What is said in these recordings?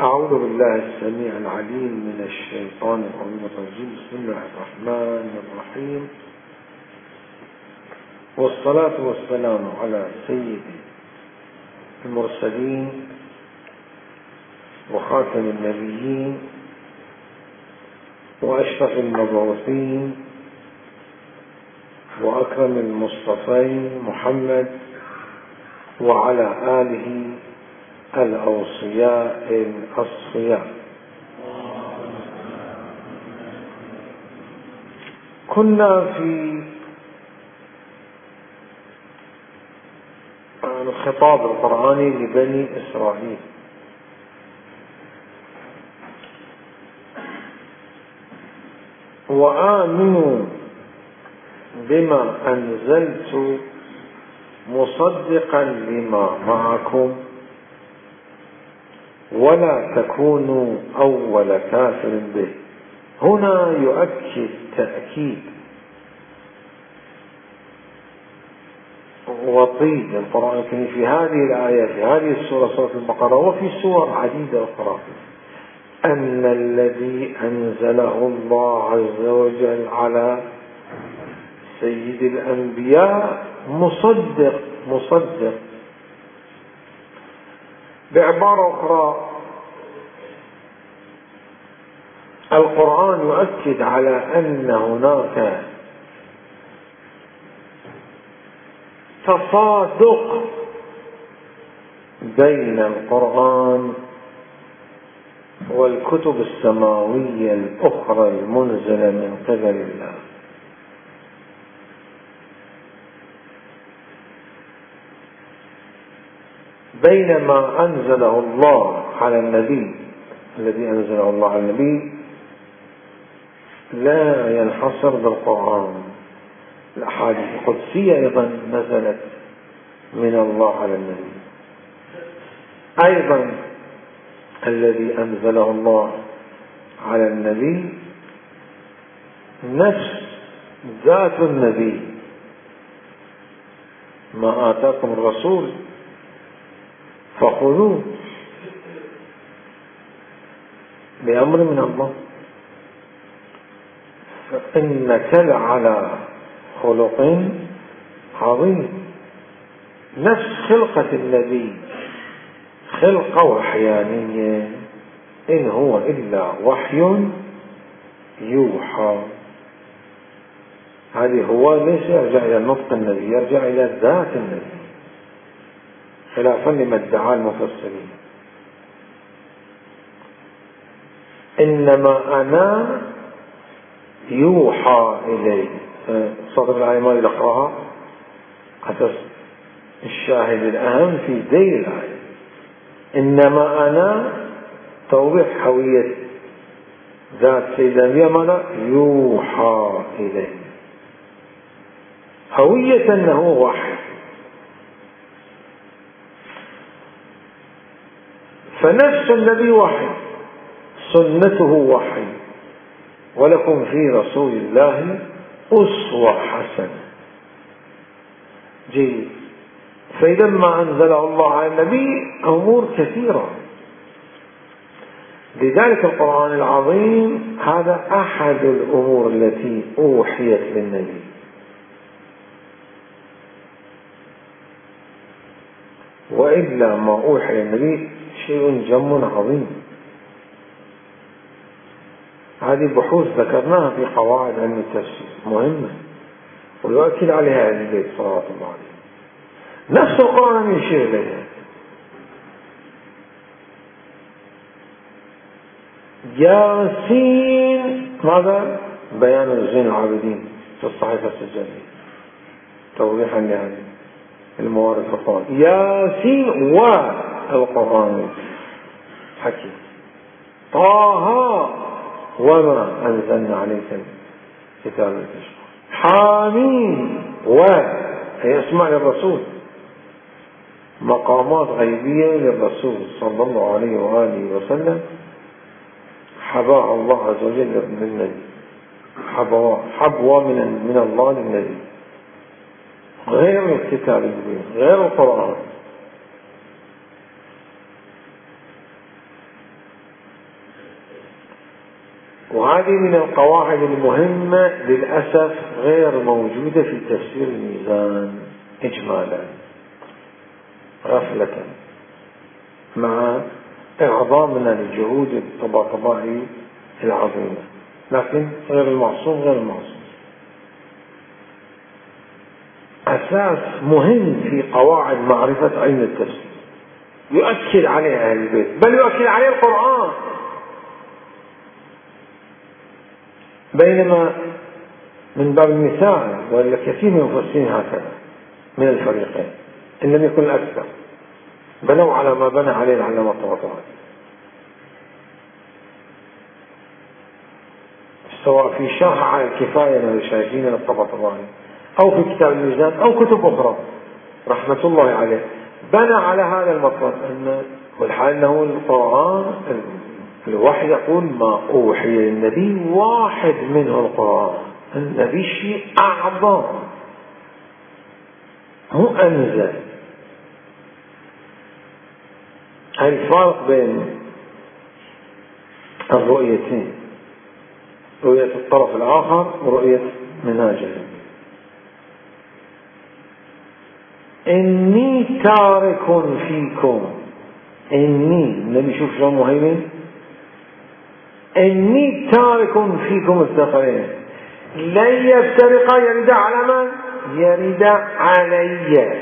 أعوذ بالله السميع العليم من الشيطان الرجيم. بسم الله الرحمن الرحيم، والصلاة والسلام على سيد المرسلين وخاتم النبيين وأشرف المبعوثين وأكرم المصطفين محمد وعلى آله الأوصياء الأصفياء. كنا في الخطاب القرآني لبني إسرائيل، وآمنوا بما أنزلت مصدقا لما معكم ولا تكونوا أول كافر به. هنا يؤكد تأكيد وطيد القرآن الكريم في هذه الآية، في هذه السورة، سورة البقرة، وفي سور عديدة أخرى، أن الذي أنزله الله عز وجل على سيد الأنبياء مصدق. بعبارة أخرى، القرآن يؤكد على أن هناك تصادق بين القرآن والكتب السماوية الأخرى المنزلة من قبل الله. بينما أنزله الله على النبي، الذي أنزله الله على النبي لا ينحصر بالقرآن، الأحاديث القدسية أيضا نزلت من الله على النبي. أيضا الذي أنزله الله على النبي نفس ذات النبي، ما آتاكم الرسول فخذوه بأمر من الله فإنك لعلى خلق عظيم. نفس خلقة النبي خلقة وحيانية، إن هو إلا وحي يوحى. هذه هو ليس يرجع إلى نطق النبي، يرجع إلى ذات النبي، خلافا لما ادعى المفسرين. إنما أنا يوحى إلي، صدر الآية ما يقرأها أساس الشاهد الأهم في ذيل الآية. إنما أنا توضيح هوية ذات سيدنا اليمن، يوحى إلي، هوية أنه وحي. فنفس النبي وحي، سنته وحي، ولكم في رسول الله أسوة حسنة. جيد. فإذا ما أنزله الله على النبي أمور كثيرة، لذلك القرآن العظيم هذا أحد الأمور التي أوحيت للنبي. وإلا ما أوحي للنبي شيء جم عظيم. هذه بحوث ذكرناها في قواعد علم التفسير مهمة، ويؤكد عليها أهل البيت صلوات الله عليه. نفس القرآن يشير إليها. ياسين، ماذا؟ بيان زين العابدين في الصحيفة السجلية، توضيحا لهذه الموارد في القرآن. ياسين والقرآن حكيم. طه وما أنزلنا عليك الكتاب لتشقى. حامين هي اسماء للرسول، مقامات غيبية للرسول صلى الله عليه وآله وسلم، حباها الله عز وجل للنبي، حبوة من الله للنبي، غير الكتاب المبين، غير القرآن. وهذه من القواعد المهمة للأسف غير موجودة في تفسير الميزان إجمالا، غفلة مع إعظامنا لجهود الطباطبائي العظيمة، لكن غير المعصوم غير المعصوم. أساس مهم في قواعد معرفة علم التفسير يؤكد عليه أهل البيت، بل يؤكد عليه القرآن. بينما من باب المثال، وإلا كثير من المفسرين هكذا من الفريقين إن لم يكن الأكثر بنوا على ما بنى عليه العلامة الطباطبائي، سواء في شرح على الكفاية من الشايفين الطباطبائي أو في كتاب الميزان أو كتب أخرى رحمة الله عليه، بنى على هذا المطلب أن والحال أنه القرآن الوحي يقول ما أوحي للنبي واحد منه القرآن، النبي شيء أعظم مو أنزل. الفرق بين الرؤيتين، رؤية الطرف الآخر ورؤية منهاجه. إني تارك فيكم، إني النبي شوف شو مهيمن، إني تارك فيكم الثقلين لن يفترقا، يرد على من؟ يرد علي.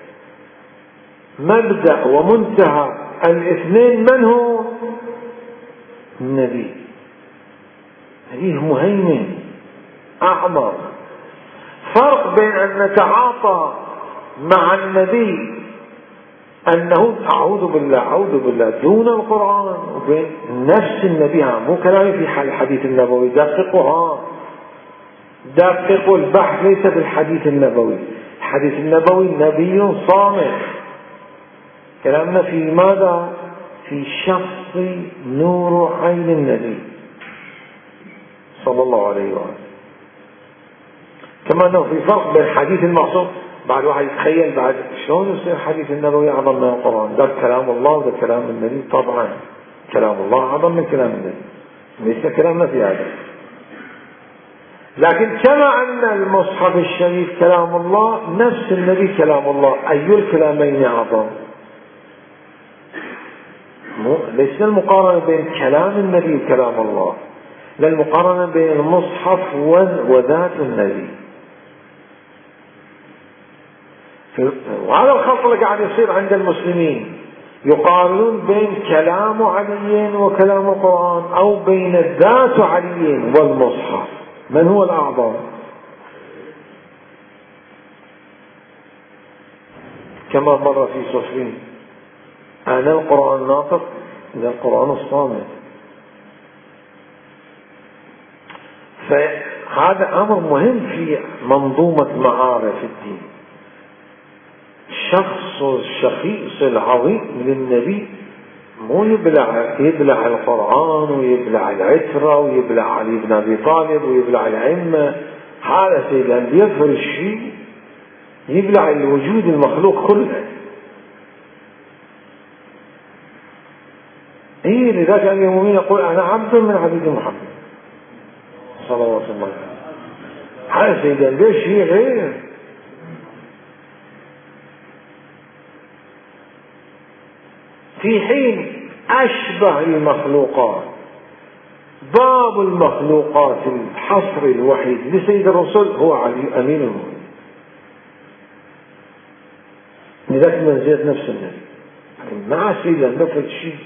مبدأ ومنتهى الاثنين من هو؟ النبي. هذه مهيمن أعظم. فرق بين أن نتعاطى مع النبي أنه أعوذ بالله دون القرآن، وبين نفس النبي، مو كلامي في حال الحديث النبوي، دققوا البحث ليس بالحديث النبوي، الحديث النبوي نبي صامت، كلامنا في ماذا؟ في شخص نور عين النبي صلى الله عليه وآله. كما أنه في فرق بين حديث المعصوم، بعد واحد يتخيل بعد شلون يصير حديث النبوي أعظم من القرآن، ده كلام الله وده كلام النبي، طبعا كلام الله أعظم من كلام النبي، ليس كلامنا في هذا. لكن كما أن المصحف الشريف كلام الله، نفس النبي كلام الله، أي الكلامين أعظم؟ ليس المقارنة بين كلام النبي وكلام الله، لا، المقارنة بين المصحف وذات النبي. وهذا الخلط اللي قاعد يصير عند المسلمين، يقارنون بين كلام علي وكلام القرآن، أو بين ذات علي والمصحف، من هو الأعظم؟ كما مر في صفين، أنا القرآن ناطق، إذا القرآن الصامت. فهذا أمر مهم في منظومة معارف الدين. شخص الشخيص العظيم للنبي مو يبلع القرآن ويبلع العترة ويبلع علي بن أبي طالب ويبلع الأئمة، هذا سيد الأنبياء يفرش شيء يبلع الوجود المخلوق كله. لذلك أمير المؤمنين يقول أنا عبد من عبيد محمد صلى الله عليه وسلم. هذا سيد الأنبياء شيء غير. في حين أشبه المخلوقات، باب المخلوقات الحصر الوحيد لسيد الرسول هو علي أمين المؤمنين، لذلك منزلة نفس النبي مع سيد النفس شيء.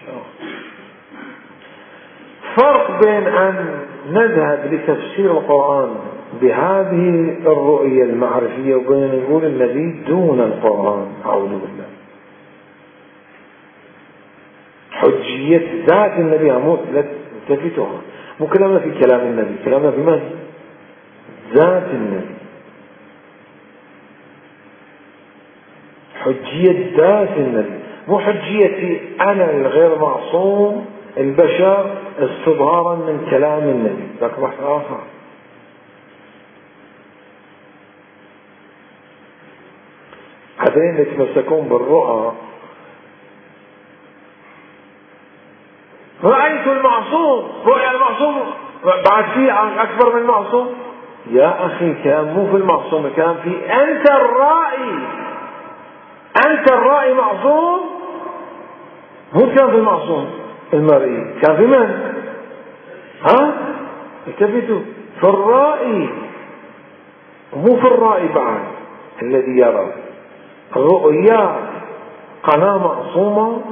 فرق بين أن نذهب لتفسير القرآن بهذه الرؤية المعرفية وبين أن نقول النبي دون القرآن، أعوذ بالله. حجية ذات النبي عمود لا تلتفتها، مو كلامنا في كلام النبي، كلامنا في من؟ ذات النبي. حجية ذات النبي، مو حجية أنا الغير معصوم البشر استظهارا من كلام النبي، ذاك بحث آخر. هذين يتمسكون بالرؤى، رأيت المعصوم، رؤيا المعصوم بعد في أكبر من المعصوم؟ يا أخي كان مو في المعصوم، كان في أنت الرائي. أنت الرائي معصوم، هو كان في المعصوم المرئي، كان في من؟ ها؟ التفتوا في الرائي، مو في الرائي بعد الذي يرى. الرؤيا قناة معصومة،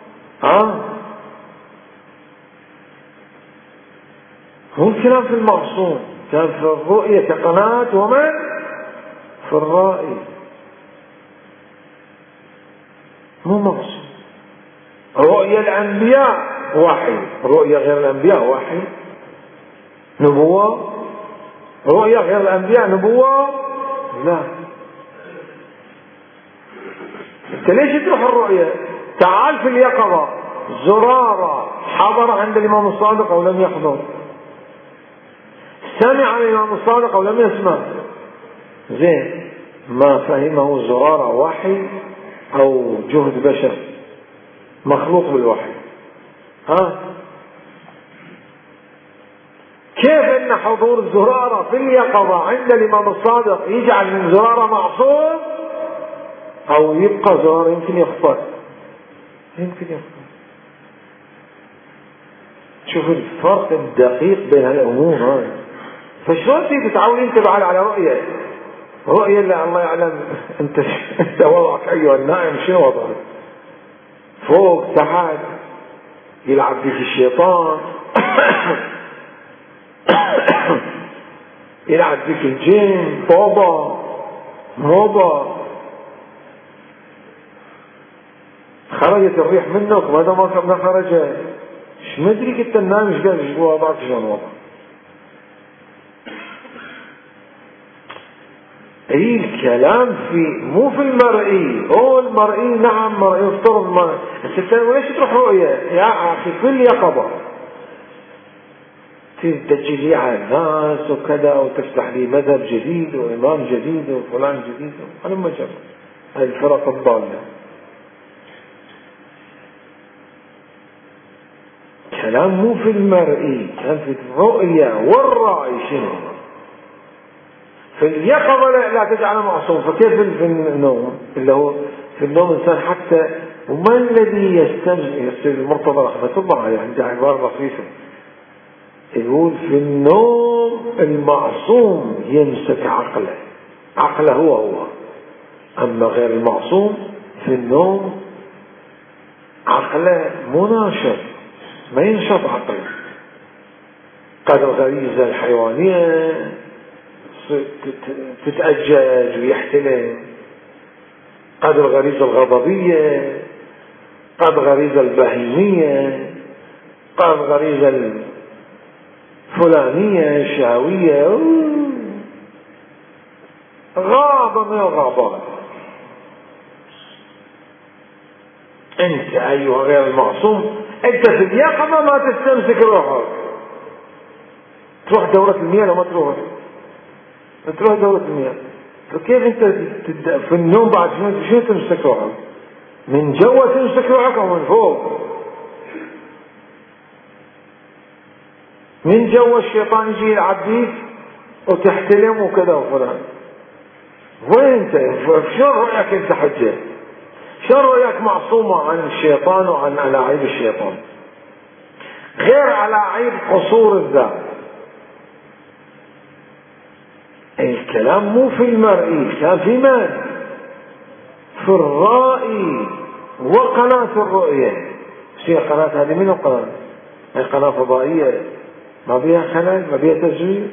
هو الكلام في المعصوم، كان في الرؤية كقناة، ومن في الرائي مو معصوم. رؤيا الأنبياء وحي، رؤيا غير الأنبياء وحي نبوة، رؤيا غير الأنبياء نبوة لا. انت ليش تروح الرؤيا؟ تعال في اليقظة. زرارة حضر عند الإمام الصادق أو لم يحضر؟ سمع الإمام الصادق أو لم يسمع؟ زين، ما فهمه زرارة وحي أو جهد بشر مخلوق بالوحي؟ كيف ان حضور زرارة في اليقظة عند الإمام الصادق يجعل من زرارة معصوم؟ أو يبقى زرارة يمكن يخطئ، يمكن يخطئ. شوف الفرق الدقيق بين هالأمور هاي. فشلون تيجي تتعود انت بعد على رؤية اللي الله يعلم انت وضعك ايها النائم شنو وضعك؟ فوق تحت، يلعب بك الشيطان يلعب بك الجن، طوبة موبة، خرجت الريح منك وهذا ما خرجت، ايش مدري كنت النايم ايش قال ايش وضعك شلون وضعك. اي الكلام في مو في المرئي. هو المرئي نعم مرئي يفترض المرئي، بس ليش تروح رؤية يا اخي؟ كل يقظة تجي على الناس وكذا، وتفتح لي مذهب جديد وامام جديد وفلان جديد، انا ما جرب هذه الفرق الضالة. كلام مو في المرئي، كان في الرؤية والرأي. شنو في اليقظة لا تجعل معصوم، فكيف في النوم؟ اللي هو في النوم إنسان حتى، وما الذي يستمر المرتضى رحمة الله عليه عند عبارة لطيفة يقول في النوم المعصوم يمسك عقله هو، أما غير المعصوم في النوم عقله مناشط، ما ينشط عقله. قد الغريزة الحيوانية تتأجج ويحتلم، قد الغريزة الغضبية، قد الغريزة البهيمية، قد الغريزة الفلانية الشهوية، غابة من الغابات. انت ايها غير المعصوم، انت في اليقظة ما تستمسك روحك. تروح دورة المياه لو ما تروح دورة المياه، فكيف انت في النوم بعد شنو تمسك روحك؟ من جوا تمسك روحك او من فوق؟ من جوا الشيطان يجي يلعب بيك وتحتلم وكذا وفلان. وين انت؟ شلون رؤيك انت حجة؟ شلون رؤيك معصومة عن الشيطان وعن ألاعيب الشيطان؟ غير ألاعيب قصور الذات. الكلام مو في المرئي، كان في من؟ في الرائي وقناة الرؤية. هي قناة هذه منو قناة؟ هي قناة فضائية ما بيها خلل، ما بيها تزوير.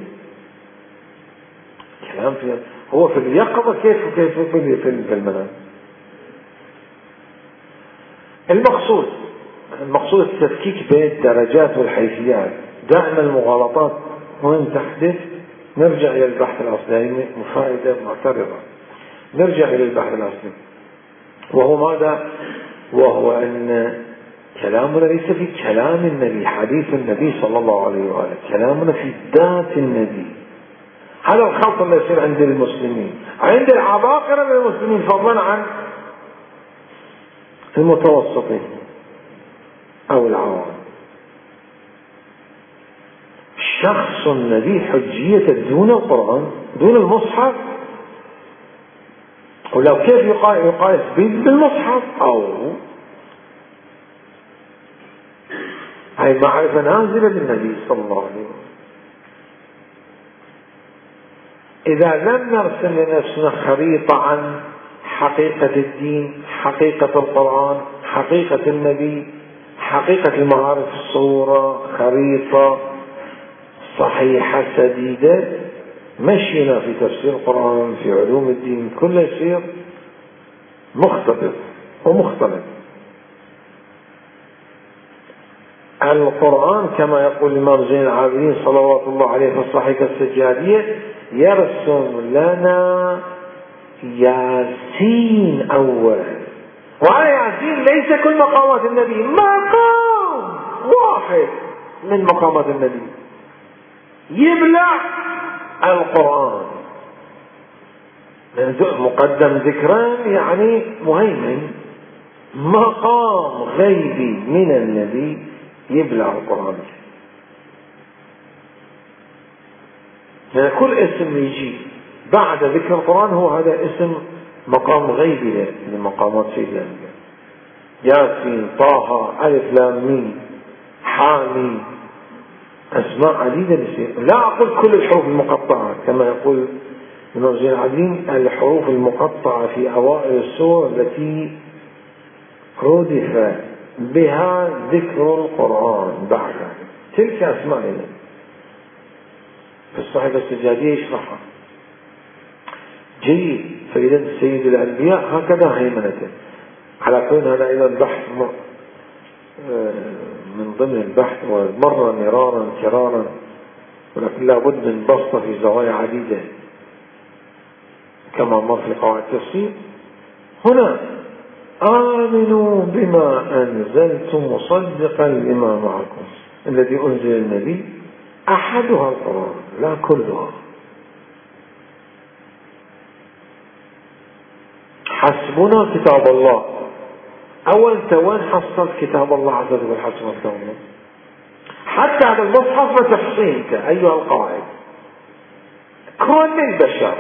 كلام فيها هو في اليقظة كيف في المنام. المقصود التفكيك بين الدرجات والحيثيات. دائما المغالطات وين تحدث نرجع إلى البحث الأصلي، مفائدة معترضة. نرجع إلى البحث الأصلي، وهو ماذا؟ وهو أن كلامنا ليس في كلام النبي، حديث النبي صلى الله عليه وآله، كلامنا في ذات النبي. هذا الخلط اللي يصير عند المسلمين، عند العباقرة من المسلمين، فضلا عن المتوسطين أو العوام. شخص النبي حجية دون القرآن دون المصحف، ولو كيف يقايس بالمصحف؟ أو هاي معرفة نازلة بالنبي صلى الله عليه وسلم. إذا لم نرسم لنفسنا خريطة عن حقيقة الدين، حقيقة القرآن، حقيقة النبي، حقيقة المعارف الصورة، خريطة صحيحة سديدة، مشينا في تفسير القرآن في علوم الدين كله يصير مختلط ومختلط. القرآن كما يقول الإمام زين العابدين صلوات الله عليه في الصحيفة السجادية يرسم لنا ياسين أول، وعلى ياسين ليس كل مقامات النبي، مقام واحد من مقامات النبي يبلع القرآن، مقدم ذكران يعني مهيمن، مقام غيبي من النبي يبلع القرآن. يعني كل اسم يجي بعد ذكر القرآن هو هذا اسم مقام غيبي من مقامات سيدنا الأنبياء. ياسين، طه، ألف لام ميم، حاميم، أسماء عديدة بسيطة. لا أقول كل الحروف المقطعة كما يقول ابن زين العابدين، الحروف المقطعة في أوائل السور التي ردف بها ذكر القرآن بعدها، تلك أسماء النبي في الصحيفة السجادية يشرحها جيد. فإذا سيد الأنبياء هكذا هيمنته. على كون هذا أيضا بحث من ضمن البحث ومر مرارا كرارا، ولكن لا بد من بسطة في زوايا عديدة كما مر في قواعد التفسير. هنا آمنوا بما أنزلت مصدقا لما معكم، الذي أنزل النبي أحدها القرآن لا كلها. حسبنا كتاب الله. أول وين حصلت كتاب الله عز وجل؟ حسبنا كتاب الله. حتى هذا المصحف تحصينك أيها القائد، كل البشر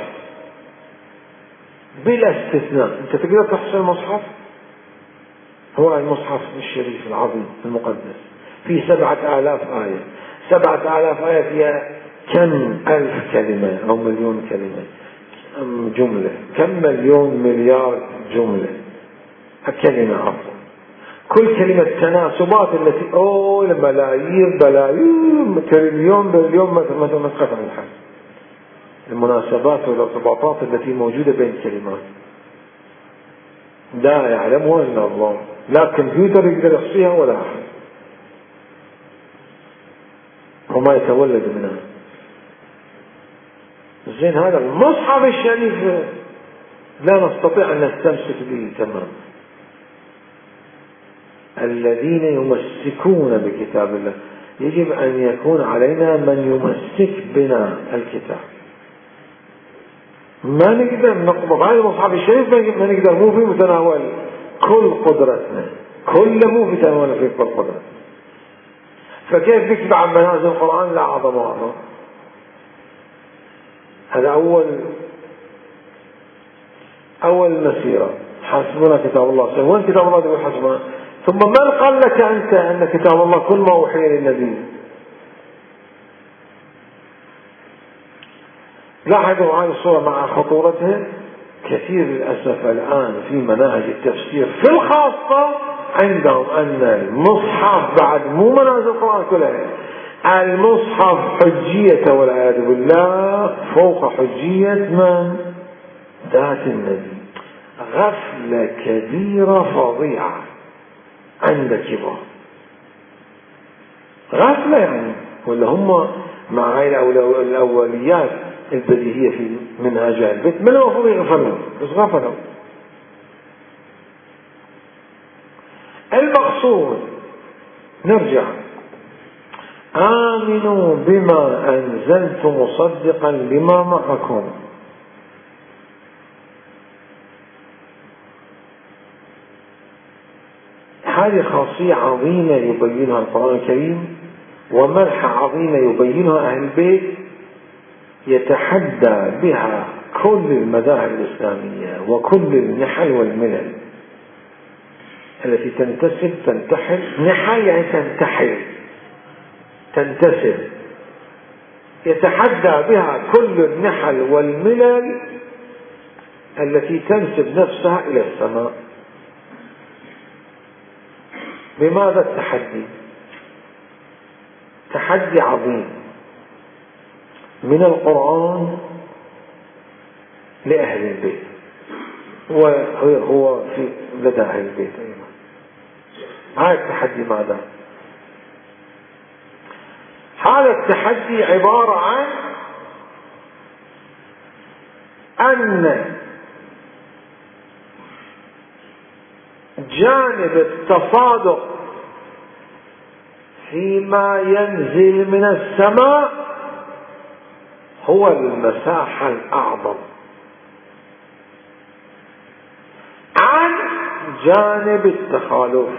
بلا استثناء أنت تقدر تحصي المصحف. هو المصحف الشريف العظيم المقدس فيه 7000 آية. 7000 آية فيها كم ألف كلمة أو مليون كلمة جملة، كم مليون مليار جملة كلمة عفوا. كل كلمة تناسبات التي ملايين بلايين تريليون بليون مثلا مسقط عن الحد، المناسبات والارتباطات التي موجودة بين الكلمات لا يعلمها إلا الله، لا كمبيوتر يقدر يحصيها ولا أحد، وما يتولد منها. زين هذا المصحف الشريف لا نستطيع أن نستمسك به تماما. الذين يمسكون بكتاب الله يجب أن يكون علينا من يمسك بنا الكتاب. ما نقدر نقبض هذا المصحف الشريف، ما نقدر مو في متناول كل قدرتنا، كل مو في متناول في كل قدرتنا. فكيف نتبع منازل القرآن؟ لا عظم أعظم. هذا أول مسيرة. حسبنا كتاب الله. وين كتاب الله يقول حسبنا؟ ثم من قال لك أنت أن كتاب الله كل ما أوحي للنبي؟ لاحظوا هذه الصورة مع خطورتها. كثير للأسف الآن في مناهج التفسير في الخاصة عندهم أن المصحف بعد مو منازل القرآن كلها، المصحف حجية والعياذ بالله فوق حجية من؟ ذات النبي. غفلة كبيرة فظيعة عند كبار. غفلة يعني، ولا هم مع هاي الأوليات البديهية في منهاج البيت من المفروض يغفلوا، بس غفلوا. المقصود نرجع، آمنوا بما أنزلت مصدقا لما معكم. هذه خاصية عظيمة يبينها القرآن الكريم ومنحة عظيمة يبينها أهل البيت يتحدى بها كل المذاهب الإسلامية وكل النحل والملل التي تنتحل. نحل يعني تنتسب، يتحدى بها كل النحل والملل التي تنسب نفسها إلى السماء. بماذا التحدي؟ تحدي عظيم من القرآن لأهل البيت، وهو في لدى أهل البيت أيضا. هذا التحدي ماذا؟ هذا التحدي عبارة عن أن جانب التصادق فيما ينزل من السماء هو المساحة الأعظم عن جانب التخالف.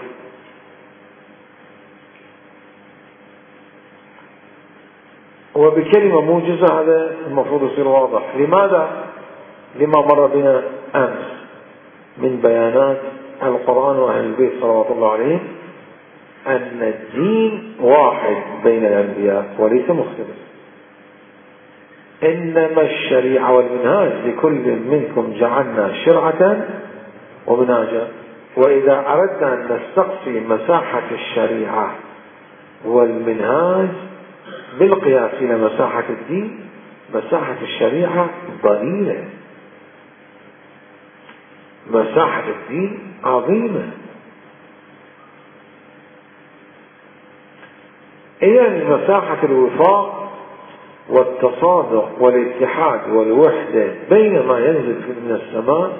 وبكلمة موجزة هذا المفروض يصير واضح. لماذا؟ لما مر بنا أمس من بيانات القرآن وأهل البيت صلوات الله عليهم أن الدين واحد بين الأنبياء وليس مختلف، إنما الشريعة والمنهاج لكل منكم جعلنا شرعة ومنهاجا. وإذا أردنا أن نستقصي مساحة الشريعة والمنهاج بالقياس إلى مساحة الدين، مساحة الشريعة ضئيلة، مساحة الدين عظيمة. إذن مساحة الوفاق والتصادق والاتحاد والوحدة بين ما ينزل من السماء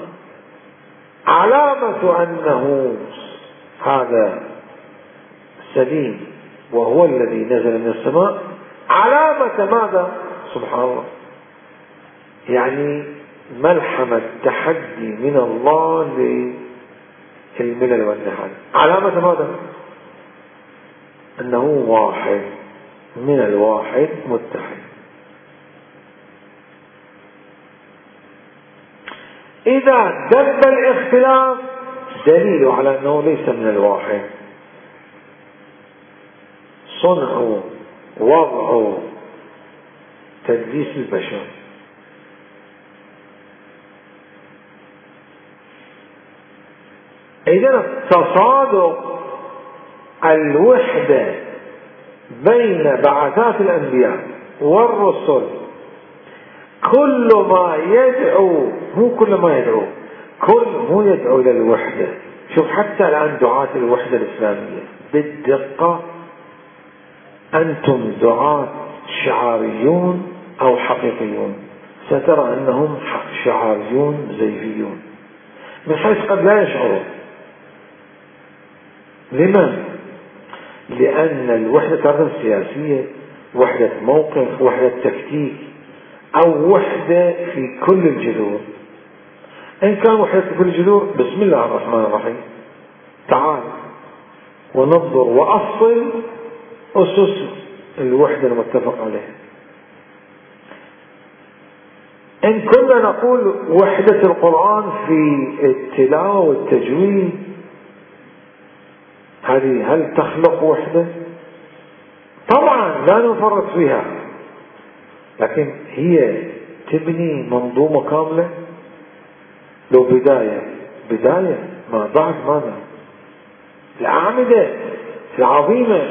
علامة أنه هذا سليم وهو الذي نزل من السماء، علامة ماذا؟ سبحان الله، يعني ملحمة تحدي من الله للملل والنحل. علامة ماذا؟ أنه واحد من الواحد متحد. إذا دب الاختلاف دليل على أنه ليس من الواحد. صنع وضع تدليس البشر. إذن التصادق الوحدة بين بعثات الأنبياء والرسل كل ما يدعو، مو كل ما يدعو، هو يدعو إلى الوحدة. شوف حتى الآن دعاة الوحدة الإسلامية بالدقة، أنتم دعاة شعاريون أو حقيقيون، سترى أنهم شعاريون زيفيون من حيث قد لا يشعرون. لماذا؟ لأن الوحدة تعرف سياسية، وحدة موقف، وحدة تكتيك، أو وحدة في كل الجذور. إن كان وحدة في كل الجذور، بسم الله الرحمن الرحيم، تعال وننظر وأصل أسس الوحدة المتفق عليها. إن كنا نقول وحدة القرآن في التلاوة والتجويد، هذه هل تخلق وحدة؟ طبعا لا نفرط فيها، لكن هي تبني منظومة كاملة. لو بداية ما بعد ماذا؟ الأعمدة العظيمة،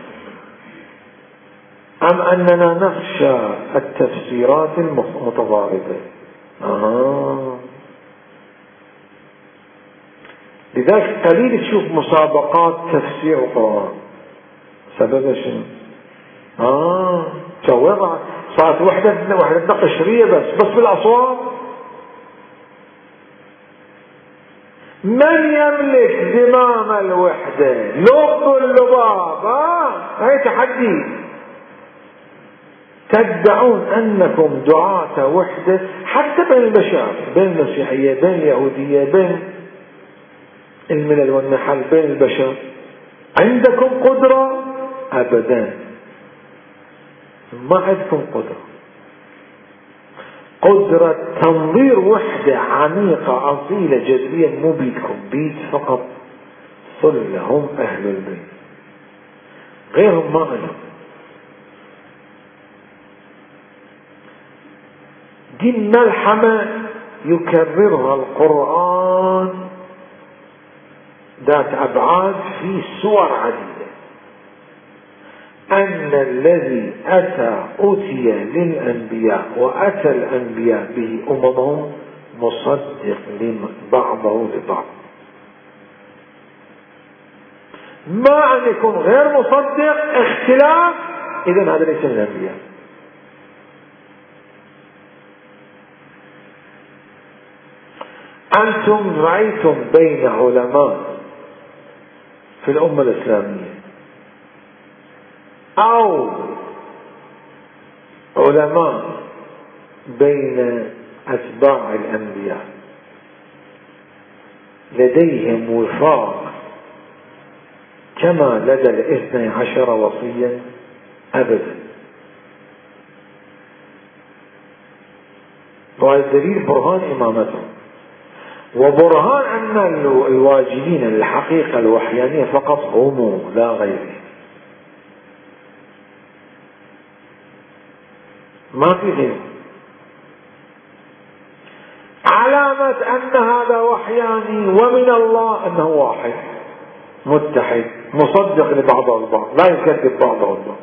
أم أننا نخشى التفسيرات المتضاربة؟ لذلك قليل تشوف مسابقات تفسير القرآن. سبب شنو؟ توضع صارت وحدة قشرية بس بالأصوات. من يملك زمام الوحدة؟ لب اللباب. هاي تحدي. تدعون أنكم دعاة وحدة حتى بين البشر، بين المسيحية، بين اليهودية، بين الملل والنحل، بين البشر. عندكم قدرة؟ أبدا. ما عندكم قدرة تنظير وحدة عميقة أصيلة جذريا، مو بيدكم، بيد فقط صلة هم أهل البيت، غيرهم ما عندهم. دي الملحمة يكررها القرآن ذات أبعاد في سور عديدة، أن الذي أتي للأنبياء وأتى الأنبياء به أممهم مصدق بعضه لبعض. ما أن يكون غير مصدق اختلاف، إذن هذا ليس من الأنبياء. أنتم رأيتم بين علماء في الأمة الإسلامية أو علماء بين أتباع الأنبياء لديهم وفاق كما لدى 12 وصيا؟ أبدا. وهذا دليل برهان إمامتهم، وبرهان أن الواجبين للحقيقة الوحيانية فقط هم لا غيره، ما في غيره. علامة أن هذا وحياني ومن الله أنه واحد متحد مصدق لبعضه البعض، لا يكذب بعضه البعض.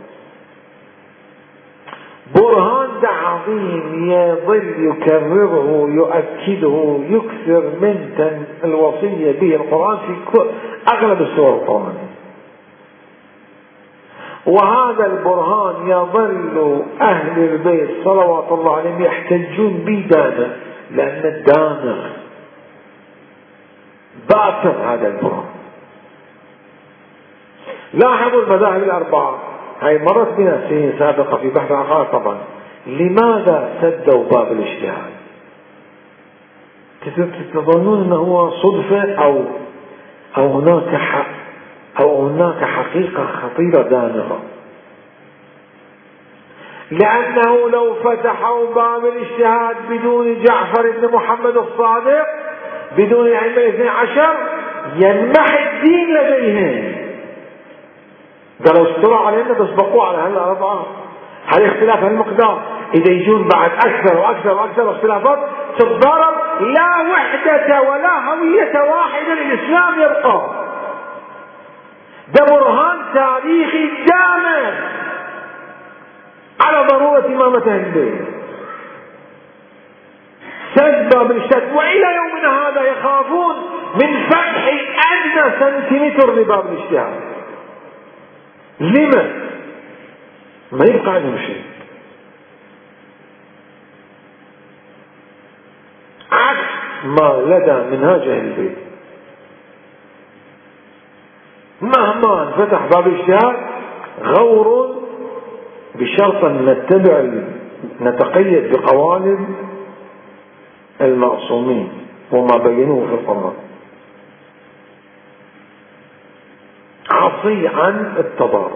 برهان عظيم يظل يكرره يؤكده يكثر من الوصية به القرآن في أغلب السور القرآنية. وهذا البرهان يظل أهل البيت صلوات الله عليهم يحتجون به دائما، لأن الدامغ باطل هذا البرهان. لاحظوا المذاهب الأربعة، هاي مرت بنا سنين سابقة في بحث العقائد طبعا، لماذا سدوا باب الاجتهاد؟ تظنون أنه هو صدفة أو هناك حقيقة خطيرة دامغة؟ لأنه لو فتحوا باب الاجتهاد بدون جعفر بن محمد الصادق، بدون الأئمة 12، ينمحي الدين لديهم. قالوا استروا علينا بس بقوا على هالأربعة، هل اختلاف المقدار إذا يجون بعد أكثر وأكثر وأكثر اختلافات تتضارب، لا وحدة ولا هوية واحدة للإسلام يبقى. ده برهان تاريخي دامغ على ضرورة إمامة البيت. سد باب الاجتهاد، وإلى يومنا هذا يخافون من فتح أدنى سنتيمتر لباب الاجتهاد. لما؟ ما يبقى عنهم شيء، عكس ما لدى منهاج أهل البيت. مهما فتح باب الاجتهاد غور، بشرط أن نتقيد بقوالب المعصومين وما بينوه في القرآن، عصي عن التضارب.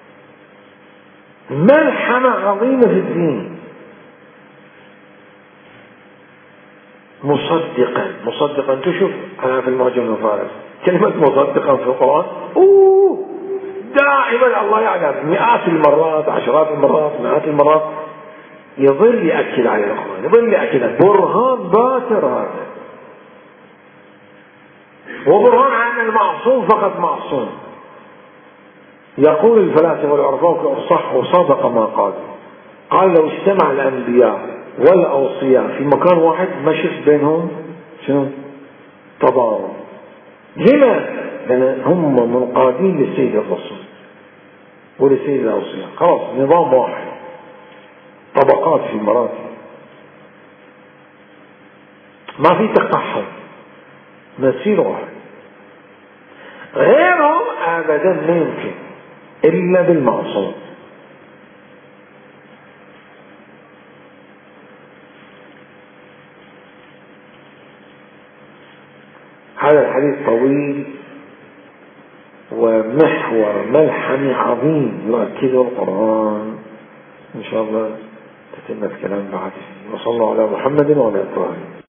ملحمة عظيمة في الدين. مصدقا تشوف أنا في المعجم الفارس كلمة مصدقا في القرآن دائما الله يعلم مئات المرات، عشرات المرات، مئات المرات يظل يأكد على القرآن، يظل يأكد. برهان باتر هذا، وبرهان عن المعصوم فقط معصوم. يقول الفلاسفة والعرفاء صح وصدق ما قال لو اجتمع الأنبياء والأوصياء في مكان واحد ما شف بينهم شنو؟ تضارب. لما؟ لأن هم منقادين للسيد الرسول ولسيد الأوصياء، خلاص نظام واحد، طبقات في المراتب، ما في تقحم، مسير واحد. غيرهم أبدا ما يمكن إلا بالمعصوم. هذا الحديث طويل ومحور ملحمي عظيم يؤكده القرآن إن شاء الله تتم الكلام بعد. وصلى الله على محمد وعلى آله.